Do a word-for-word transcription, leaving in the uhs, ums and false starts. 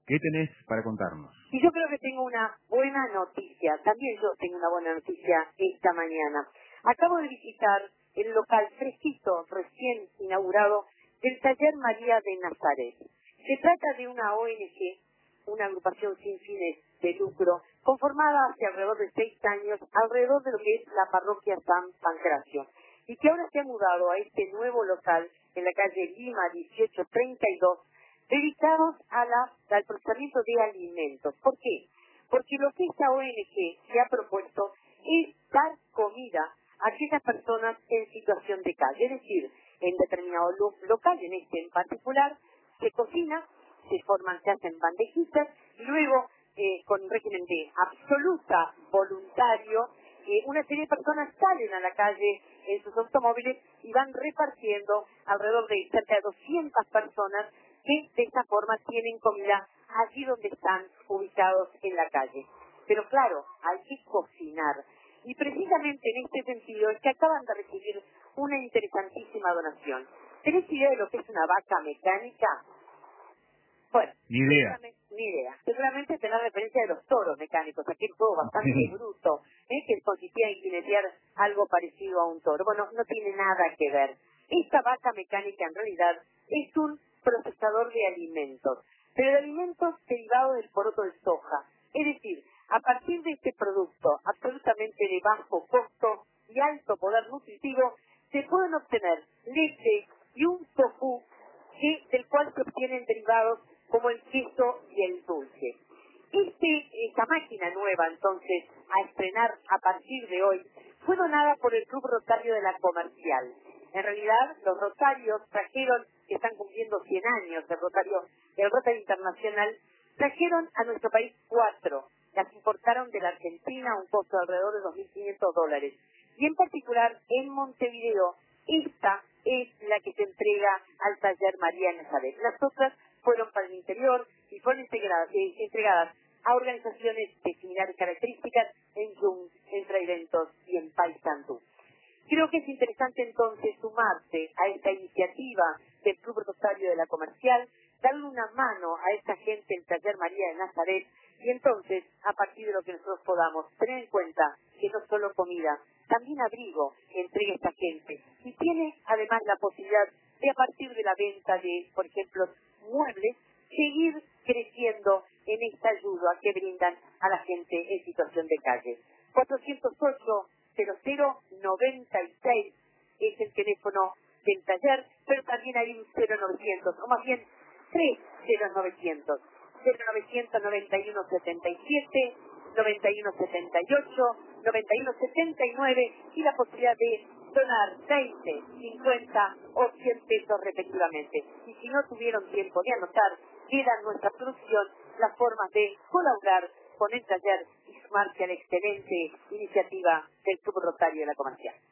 ¿Qué tenés para contarnos? Y yo creo que tengo una buena noticia. También yo tengo una buena noticia esta mañana. Acabo de visitar el local fresquito, recién inaugurado, del Taller María de Nazaret. Se trata de una O N G, una agrupación sin fines de lucro, conformada hace alrededor de seis años, alrededor de lo que es la parroquia San Pancracio, y que ahora se ha mudado a este nuevo local en la calle Lima dieciocho treinta y dos, dedicados a la, al procesamiento de alimentos. ¿Por qué? Porque lo que esta O N G se ha propuesto es dar comida a aquellas personas en situación de calle, es decir, en determinado lo, local, en este en particular, se cocina, se forman, se hacen bandejitas, y luego, eh, con un régimen de absoluta voluntario, eh, una serie de personas salen a la calle en sus automóviles y van repartiendo alrededor de cerca de doscientas personas que de esta forma tienen comida allí donde están ubicados en la calle. Pero claro, hay que cocinar. Y precisamente en este sentido es que acaban de recibir una interesantísima donación. ¿Tenés idea de lo que es una vaca mecánica? Bueno, ni idea. Ni idea. Seguramente tenés referencia de los toros mecánicos, aquel todo bastante bruto, ¿eh? que consistía en jinetear algo parecido a un toro. Bueno, no tiene nada que ver. Esta vaca mecánica en realidad es un procesador de alimentos, pero de alimentos derivados del poroto de soja. Es decir, a partir de este producto absolutamente de bajo costo y alto poder nutritivo, se pueden obtener leche y un tofu que, del cual se obtienen derivados como el queso y el dulce. Este, esta máquina nueva, entonces, a estrenar a partir de hoy, fue donada por el Club Rotario de la Comercial. En realidad, los Rotarios trajeron, que están cumpliendo cien años, el Rotario, el Rotario Internacional, trajeron a nuestro país cuatro. Las importaron de la Argentina a un costo de alrededor de dos mil quinientos dólares. Y en particular, en Montevideo, esta es la que se entrega al Taller María de Nazaret. Las otras fueron para el interior y fueron integradas, eh, entregadas a organizaciones de similares características en Jung, en Traiventos y en Paysandú. Creo que es interesante entonces sumarse a esta iniciativa del Club Rotario de la Comercial, darle una mano a esta gente del Taller María de Nazaret y entonces, a partir de lo que nosotros podamos, tener en cuenta que no solo comida, también abrigo entrega esta gente y tiene además la posibilidad de a partir de la venta de, por ejemplo, muebles, seguir creciendo en esta ayuda que brindan a la gente en situación de calle. cuatrocientos ocho, cero cero, noventa y seis es el teléfono del taller, pero también hay un cero novecientos, o más bien tres cero novecientos, cero novecientos noventa y uno setenta y siete, noventa y uno setenta y ocho, noventa y uno setenta y nueve y la posibilidad de donar veinte, cincuenta o cien pesos respectivamente. Y si no tuvieron tiempo de anotar, queda en nuestra producción las formas de colaborar con el taller y sumarse a la excelente iniciativa del Club Rotario de la Comercial.